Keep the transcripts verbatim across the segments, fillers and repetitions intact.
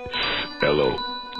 Hello.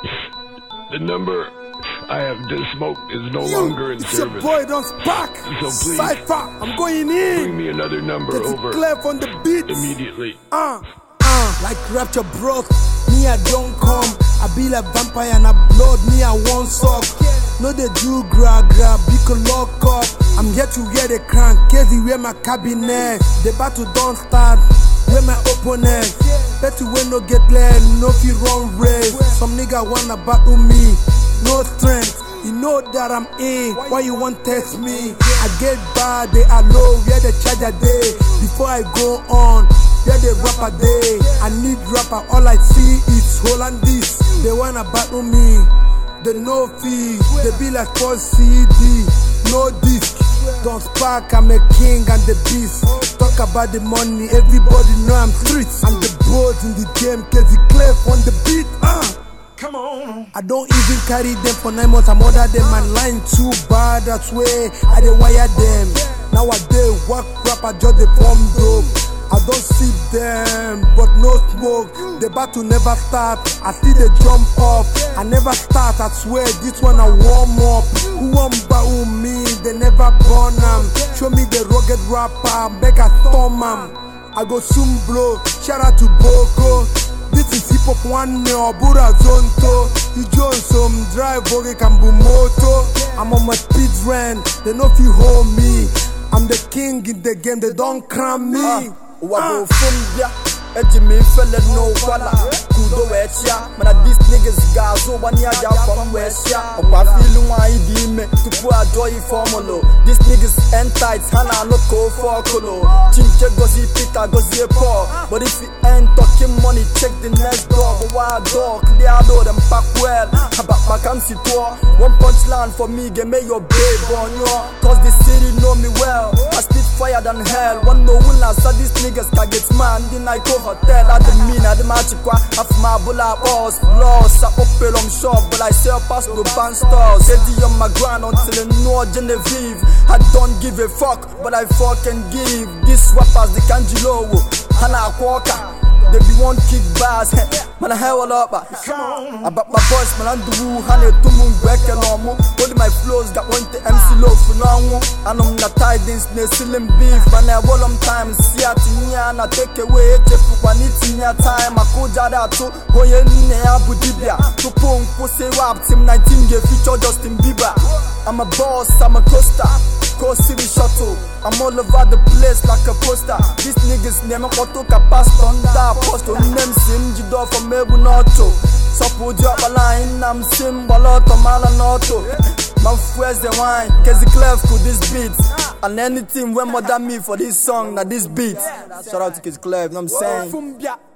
The number I have just smoked is no you, longer in it's service. Your boy, don't spark. So please, Cypher, I'm going in. bring me another number Get over. Clef on the beat. Immediately. Uh, uh, like Rapture broke. Me, I don't come. I be like vampire and I blood. Me, I won't suck. No, they do grab, grab, big lock up. I'm here to wear the crank. Casey, wear my cabinet. The battle don't start. Where my opponent. Bet you when no get clear, no fi run race. Some nigga wanna battle me. No strength. You know that I'm in. Why you want test me? I get bad, they are low. Where the charger day. Before I go on, where the rapper day. I need rapper. All I see is Holland this. They wanna battle me. They no fee. They be like four C D. No disc. Don't spark, I'm a king and the beast. Talk about the money, everybody know I'm streets. I'm the boss in the game, cause he Clef on the beat. Uh. Come on. I don't even carry them for nine months. I'm order them and line too bad. That's way I dey wire them. Nowadays, work rapper just the form dope. I don't see them, but no smoke. The battle never start. I see they jump up. I never start. I swear this one I warm up. Who want battle me? They never burn them. Show me the rugged rapper. Make a storm am. I go soon blow. Shout out to Boko. This is hip hop one me or Bura Zonto. You join some drive Boge Kambumoto. I'm on my speed run. They know if you hold me. I'm the king in the game. They don't cram me. Uh. Wabo fumbia, eji me fella no wala. Kudo wechia, mana these niggas gazo wanya ya from wechia. Okwa feeling why di me to put a joy formulo. These niggas entitled, hana no ko for kolo. Chinche gozi pita gozi poor. But if you ain't talking money, check the next door. But why door clear door them pack well. About my come si tour. One punch land for me, get me your babe on yo. Cause the city know me well. I spit fire than hell. One no one last so these niggas can get man. Then I go hotel at the mean at the machikwa. Half my bullet boss. Lost I open on shop, but I sell past the band stores. Steady on my grind until I know Genevieve. I don't give a fuck, but I fucking give. This rappers the Kanjilo. Hana Kwaka. They be one kick bars, man I hell up. About my voice, man I'm the woo, honey to moon back and normal. Only my flows got one to M C low for now. And I'm not tied in ceiling beef, man I roll them time. See at me and I take away if one it's in your time. I could jada to go in Abu Dibia. To punk pussy rap team nineteen get feature Justin Bieber. I'm a boss, I'm a coaster. Coast City shuttle, I'm all over the place like a poster. These niggas name a koto kapast on that post on them sim jido for mebu noto. Support drop a line, I'm sim baloto malanoto. My friends the wine, cause the Clef to this beat. And anything when more than me for this song, now this beat. Shout out to Kids Clef, you know what I'm saying?